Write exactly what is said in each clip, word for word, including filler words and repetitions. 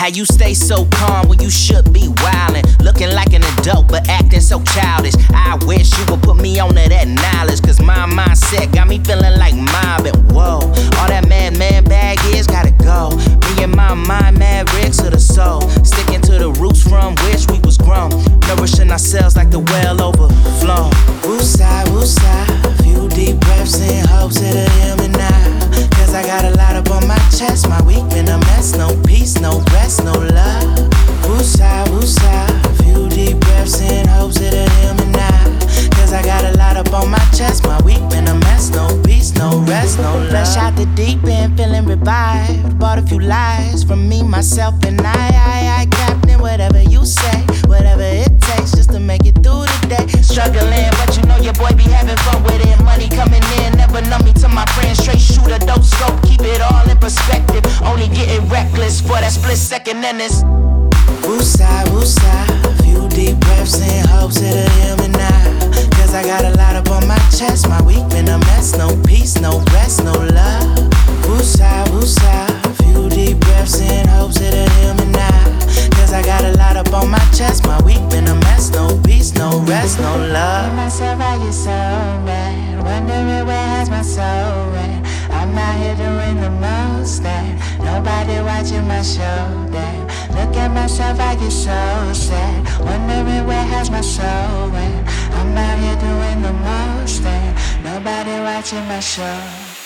How you stay so calm when you should be wildin', looking like an adult but acting so childish. I wish you would put me onto that knowledge, cause my mindset got me feeling like mobbing. Whoa, all that mad man bag is gotta go. Me and my mind mavericks of the soul, sticking to the roots from which we was grown, nourishing ourselves like the well overflown. Woosah, woosah, few deep breaths in hopes of the him and I. Cause I got a lot up on my chest, my week been a mess. No peace, no rest, no love. Woosah, woosah, few deep breaths in hopes of the him and I. Cause I got a lot up on my chest, my week been a mess. No peace, no rest, no love. Fresh out the deep end, feeling revived. Bought a few lies from me, myself, and I. I, I, Captain, whatever you say, whatever it takes just to make it through the day. Struggling, but you know your boy be having fun with it. Money coming in, never know me to my friends. Straight shooter, dope scope, keep it all in perspective. Only getting reckless for that split second and it's woosah, woosah, few deep breaths in hopes of the him and I. Cause I got a lot up on my chest, my week been a mess. No peace, no rest, no love. Woosah, woosah, few deep breaths in hopes of the him and I. Cause I got a lot up on my chest, my week been a mess. No peace, no rest, no love. Myself, I get so mad, wondering where has my soul at. I'm out here doing the most, and nobody watching my show. Damn, look at myself, I get so sad, wondering where has my soul at. I'm out here doing the most, and nobody watching my show.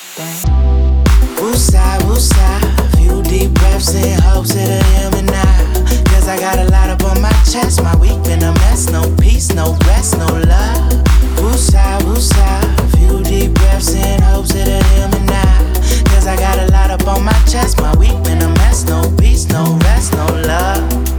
Damn. Woosah, woosah, few deep breaths in hopes of the him and I. Cause I got a lot up on my chest, my week been a mess. No peace, no rest, no love. Woosah, woosah, few deep breaths in hopes of the him and I. Cause I got a lot up on my chest, my week been a mess. No peace, no rest, no love.